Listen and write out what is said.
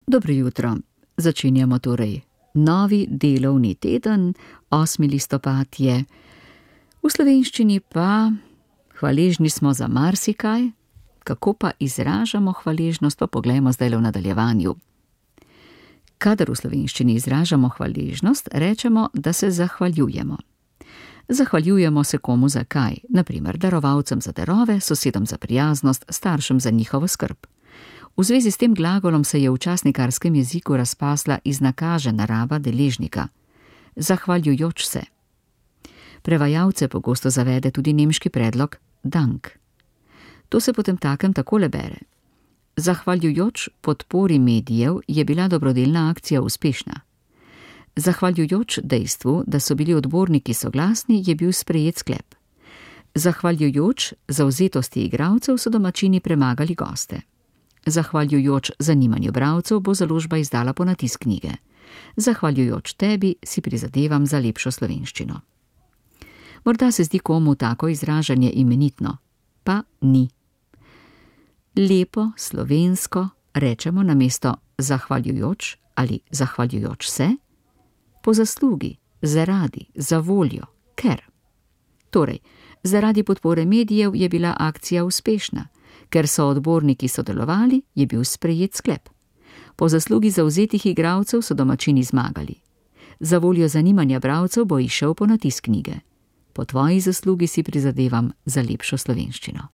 Dobro jutro. Začenjamo torej novi delovni teden, 8. listopad je. V slovenščini pa hvaležni smo za marsikaj, kako pa izražamo hvaležnost, pa poglejmo zdaj v nadaljevanju. Kadar v slovenščini izražamo hvaležnost, rečemo, da se zahvaljujemo. Zahvaljujemo se komu za kaj, na primer darovalcem za darove, sosedom za prijaznost, staršem za njihovo skrb. V zvezi s tem glagolom se je v časnikarskem jeziku razpasla iznakažena raba deležnika. Zahvaljujoč se. Prevajalce pogosto zavede tudi nemški predlog dank. To se potemtakem takole bere. Zahvaljujoč podpori medijev je bila dobrodelna akcija uspešna. Zahvaljujoč dejstvu, da so bili odborniki soglasni, je bil sprejet sklep. Zahvaljujoč zavzetosti igralcev so domačini premagali goste. Zahvaljujoč zanimanju bralcev bo založba izdala ponatis knjige. Zahvaljujoč tebi si prizadevam za lepšo slovenščino. Morda se zdi komu tako izražanje imenitno, pa ni. Lepo, slovensko rečemo namesto zahvaljujoč ali zahvaljujoč se, po zaslugi, zaradi, za voljo, ker. Torej, zaradi podpore medijev je bila akcija uspešna. Ker so odborniki sodelovali, je bil sprejet sklep. Po zaslugi zavzetih igralcev so domačini zmagali. Za voljo zanimanja bralcev bo izšel ponatis knjige. Po tvoji zaslugi si prizadevam za lepšo slovenščino.